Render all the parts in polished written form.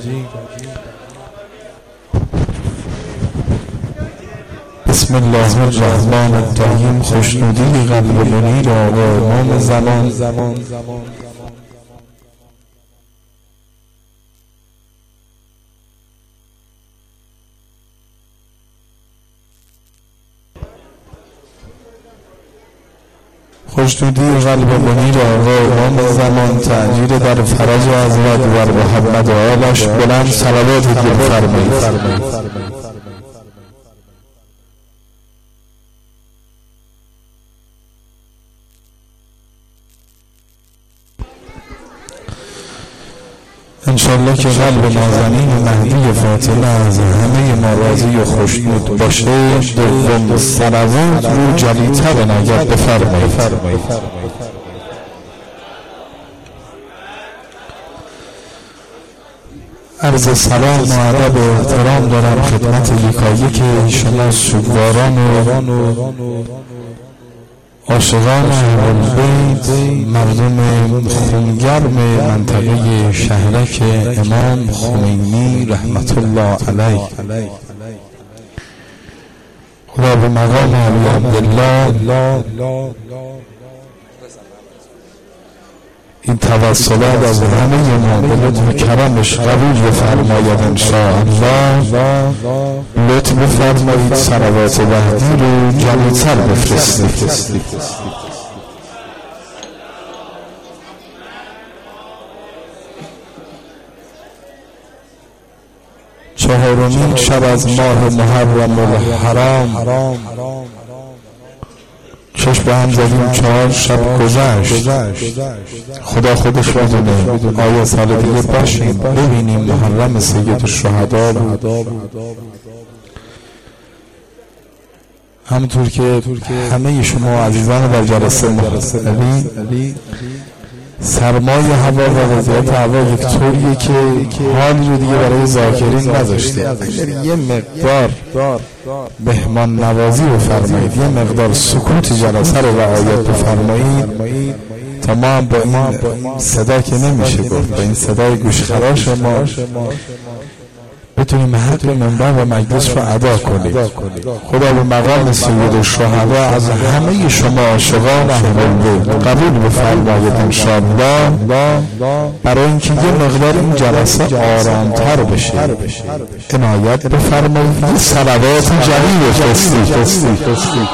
بسم الله الرحمن الرحیم. خوشنودی قلب منیر آقا امام زمان. خوشنودی قلب منیر آقا امام زمان، تعجیل در فرج حضرت و محمد و آلش بلند صلوات بفرمایید. انشالله که قلب نازنین مهدی فاطمه از همه ما راضی و خوشنود باشه. دوم صلوات رو جلیتر نگه بفرمایید. عرض سلام و ادب و احترام دارم خدمت یکایک شما سوگواران و عاشقان اهل‌بیت، مردم خونگرم منطقه شهرک امام خمینی رحمت الله علیه. خدا به مقام علی عبدالله این توسلات از همه ما به لطف کرمش قبول بفرماید انشاءالله. لطف بفرمایید صلوات وحدی رو جلیتر بفرستید. چهارمین شب از ماه محرم الحرام چشم به هم زدیم، 4 شب گذشت. خدا خودش میدونه آیا سال دیگه باشیم ببینیم محرم سید الشهدا بود. همونطور که همه شما عزیزان در جلسه محترمین، سرمای هوا و وضعیت هوا یک طوریه که حالی رو دیگه برای ذاکرین نذاشته. اگر یه مقدار مهمان نوازی بفرمایید، یه مقدار سکوت جلسه رو رعایت بفرمایید، تا ما هم با این صدا که نمیشه گفت، با این صدای گوشخراش ما بتونیم حق منبر و مجلس رو ادا کنیم. خدا به مقام سید الشهدا از همه شما عاشقان اهل‌بیت قبول بفرماید انشاءالله، برای اینکه یه مقدار این جلسه آرامتر بشه عنایت بفرمایید. صلوات جلیل بفرستید.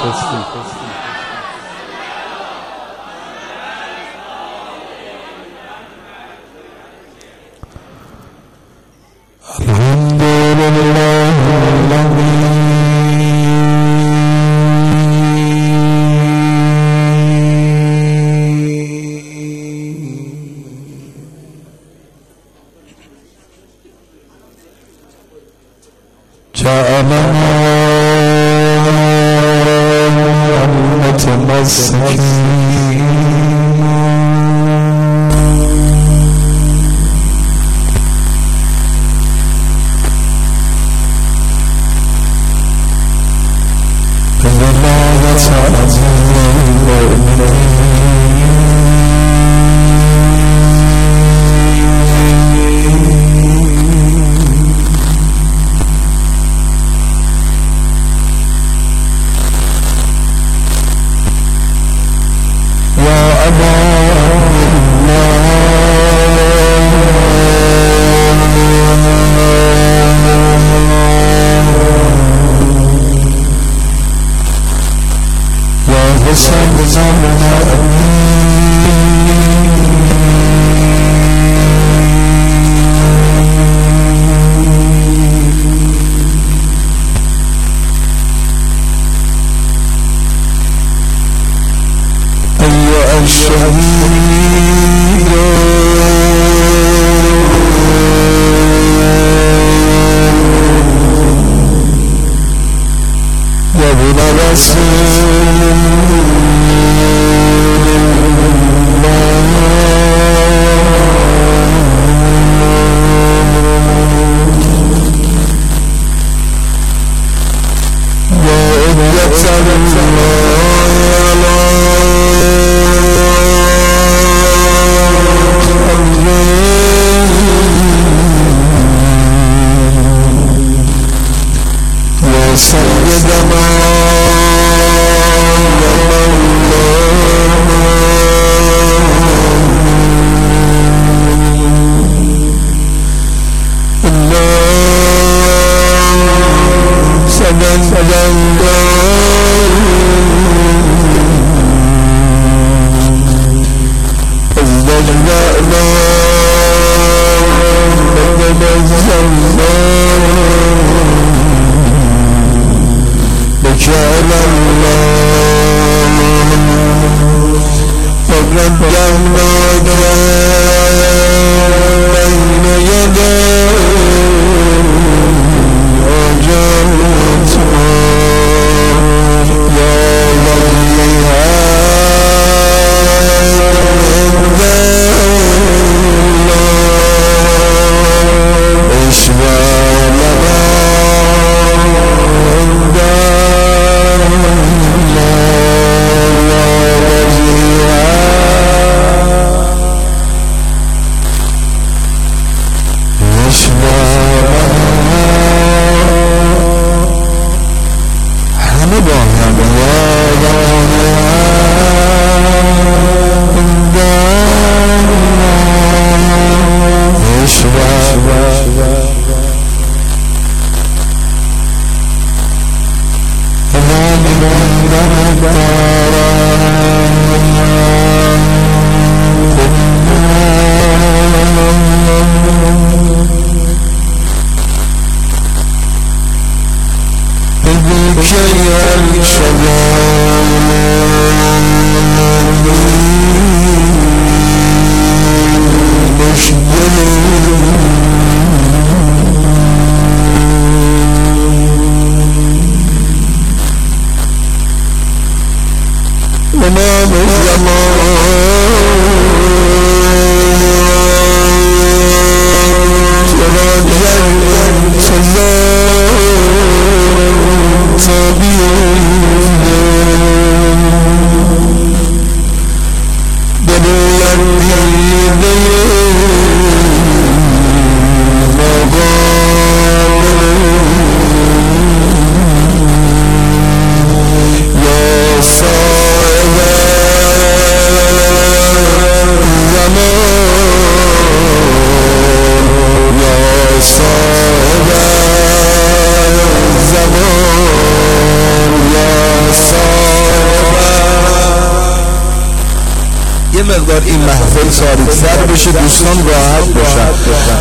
نفر این محفل ساریک‌سر بشه، دوستان راحت باشن.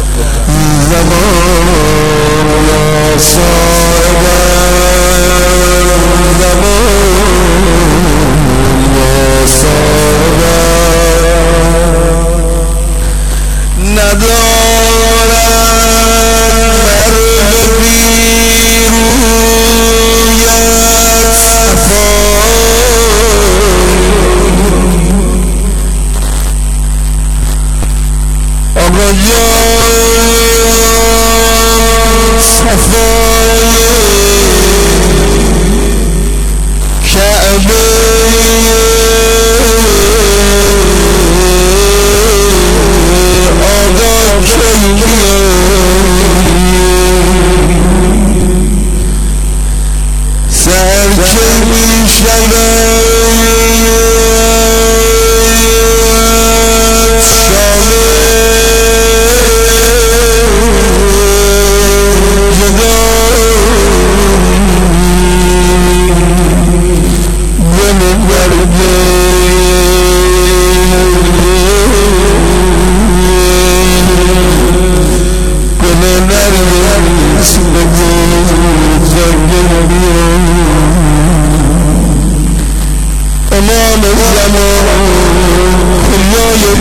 زمان یا صاحب زمان یا صاحب ندارد مرد بیرویت آقا جان صفای کعبه آقا کیه سر که میشود امام زمان خدای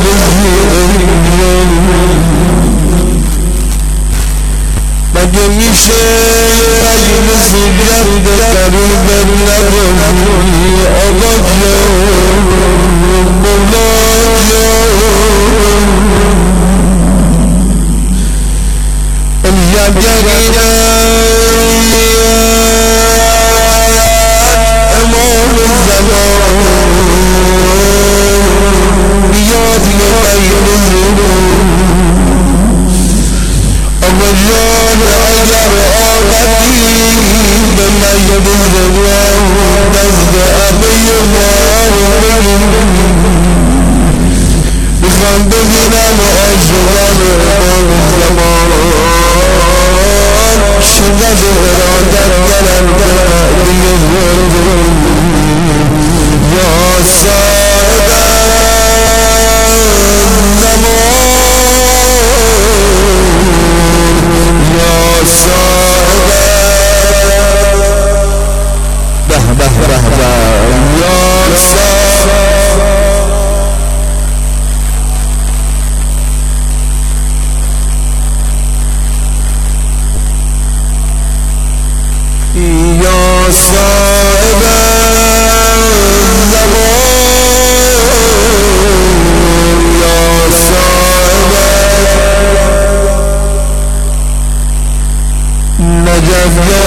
مگه میشه مجلس گرد قریب نبودی آقا جان مولا جان امام زمان بیاد آقا جان اگر آمدی به مجد زمان دست عبی میخوام ببینم عاشقان امام زمان شدت ارادت دارم یا صاحب زمان یا صاحب به به به به یا صاحب یا صاحب زمان یا صاحب نجف یا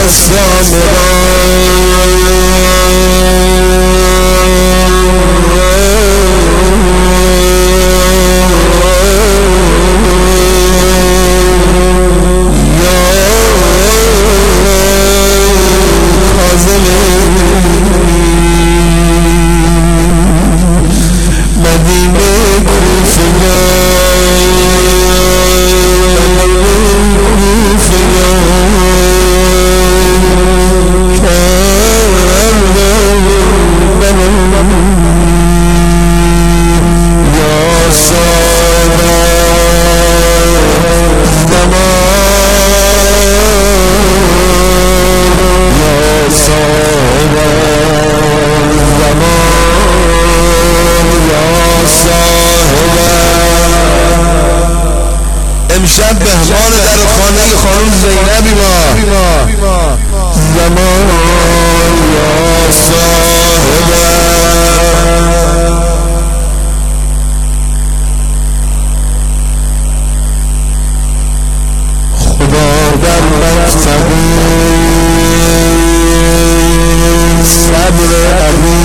امشب بهمان در خانه خانم زینبی ما زمان یا صاحب خدا در مقتدی صبر علی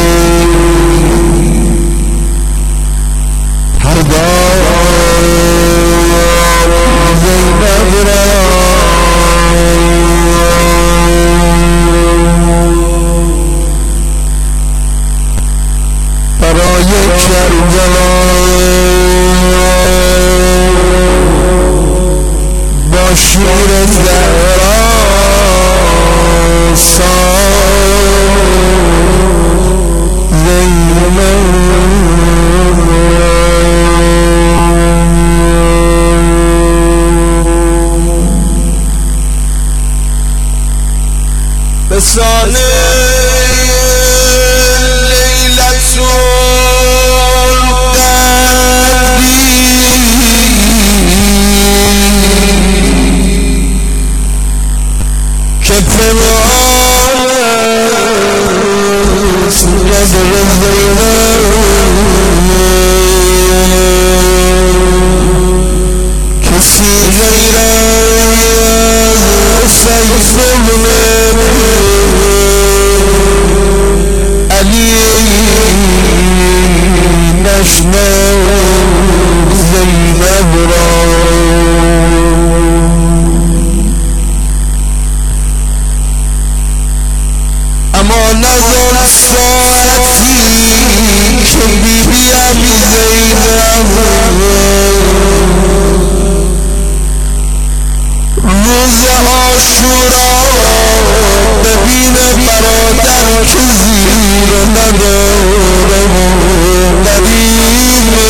هر برای کربلا با شیر زهرا زینب بسانه لیلت که پراست نظر کسی غیر از سیف علی نشناس زینب را اما نزال ساعتی که بیبیم زینب روز عاشورا ببین برادر که زیر نداره قریبه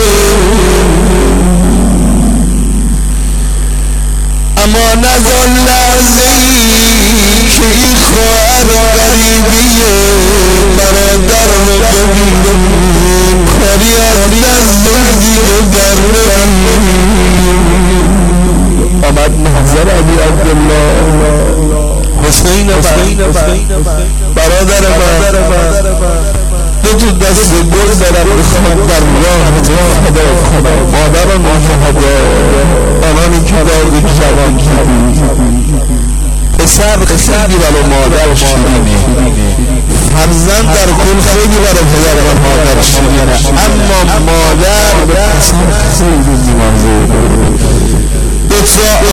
اما نزال لحظه ای که این خواهر قریبیه برادر رو ببین کاری از دست زیر دره آمد محضر علی عبدالله حسین برادر من دو دست گل دارم بخواد در راه خدا مادران و شهدا آنانی که داد جوان پسر خیلی برای مادر شیرینه فرزند در کل خیلی برای پدر و مادر شیرینه اما مادر پسر خیلی نیمازه